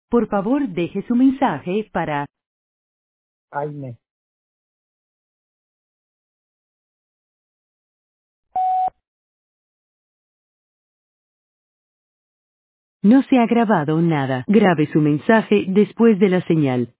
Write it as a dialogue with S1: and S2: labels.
S1: Por favor, deje su mensaje para...
S2: Jaime.
S1: No se ha grabado nada. Grabe su mensaje después de la señal.